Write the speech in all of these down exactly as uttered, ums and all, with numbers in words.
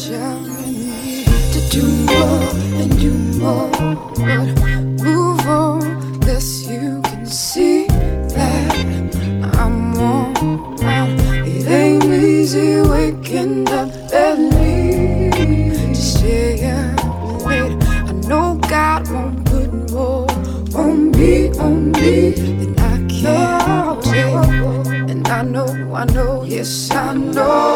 telling me to do more and do more, but move on, lest you can see that I'm worn out. It ain't easy waking up early to stay up late. I know God won't put more on me, on me than I can take. And I know, I know, yes I know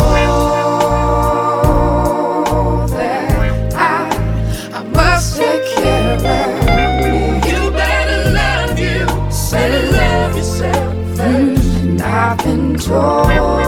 that I, I must take care of me. You better love you, better love yourself first. And I've been told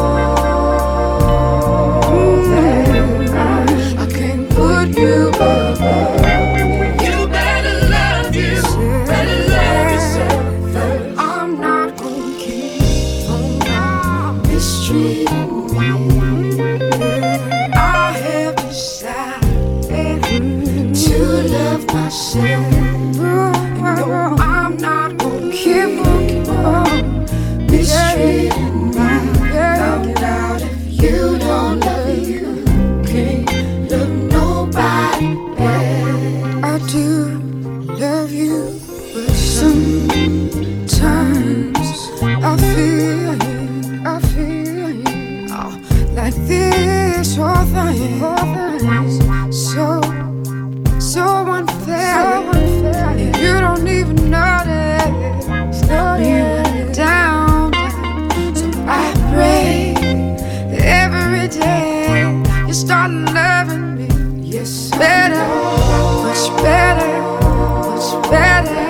that I, I can't put you above me. You better love you, better love yourself first. I'm not gonna keep on mistreating me. I have decided to love myself. No, I'm not gonna keep on, keep on mistreating me. Found out if you don't love you, can't love nobody else. I do love you, but sometimes I feel you, I feel you. Oh, like this whole thing, whole thing is so, so unfair. So unfair. And you don't even know that it's not even down, down. So I pray that every day you start loving me, yes, better, much better, much better.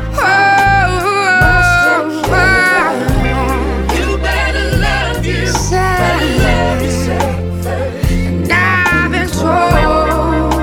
You better love you, better love yourself first. And I've been told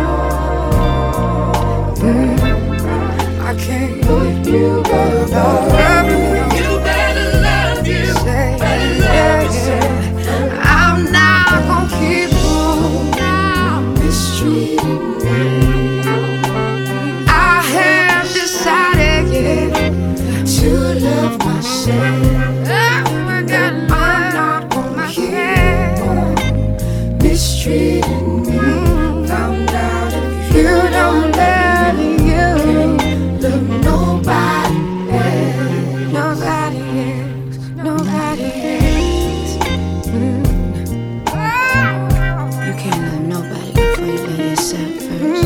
mm, I can't put you above me. You better love you, better love yourself first. I'm not gonna keep on mistreating me. I have decided, yeah, to love myself. I'm not gonna keep on mistreating me. Found out if you don't love me, you love nobody else. Nobody else, nobody else. Mm. You can't love nobody before you love yourself first.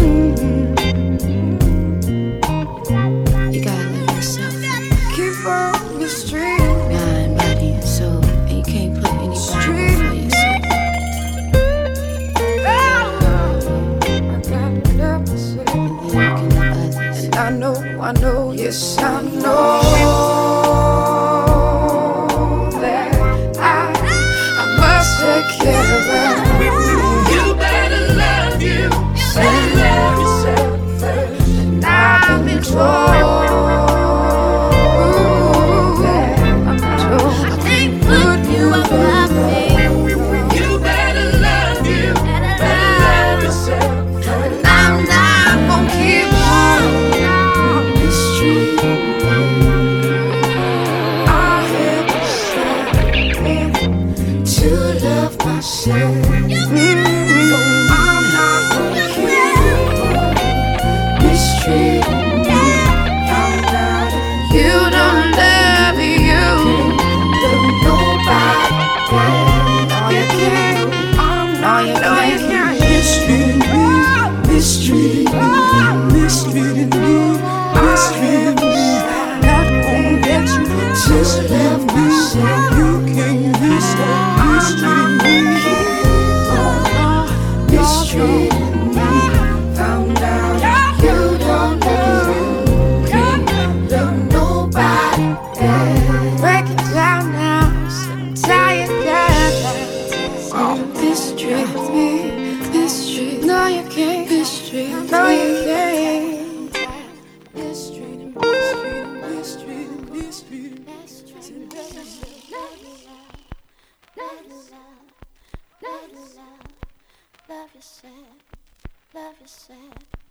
You gotta love yourself first. Keep on mistreating me. Mind, body, and soul. And you can't put anybody before yourself. I gotta love myself. And then you can love others. And I know, I know, yes I know that I, I must take care of me. You better love you, better love yourself first. And I've been told that I'm told I can't put you above me. You better love you, better love yourself first. I'm not gonna keep on mistreating me. I have decided to love myself. Mm, I'm not gonna keep on mistreating me. Found out if you don't love me, you love nobody else. No, you can't. I'm not, you know you can't mistreat me, mistreat me, mistreating me, mistreating me. Not gonna let you just love myself. You can't mistreat mistreating me, mistreating me. Found out you don't love you, can't love nobody else. Break it down now, so tie it down. Oh, mistreat me, mistreat. No, you can't mistreat. No, you can't. Mistreat, mistreat, mistreat, mistreat. Love yourself, love yourself.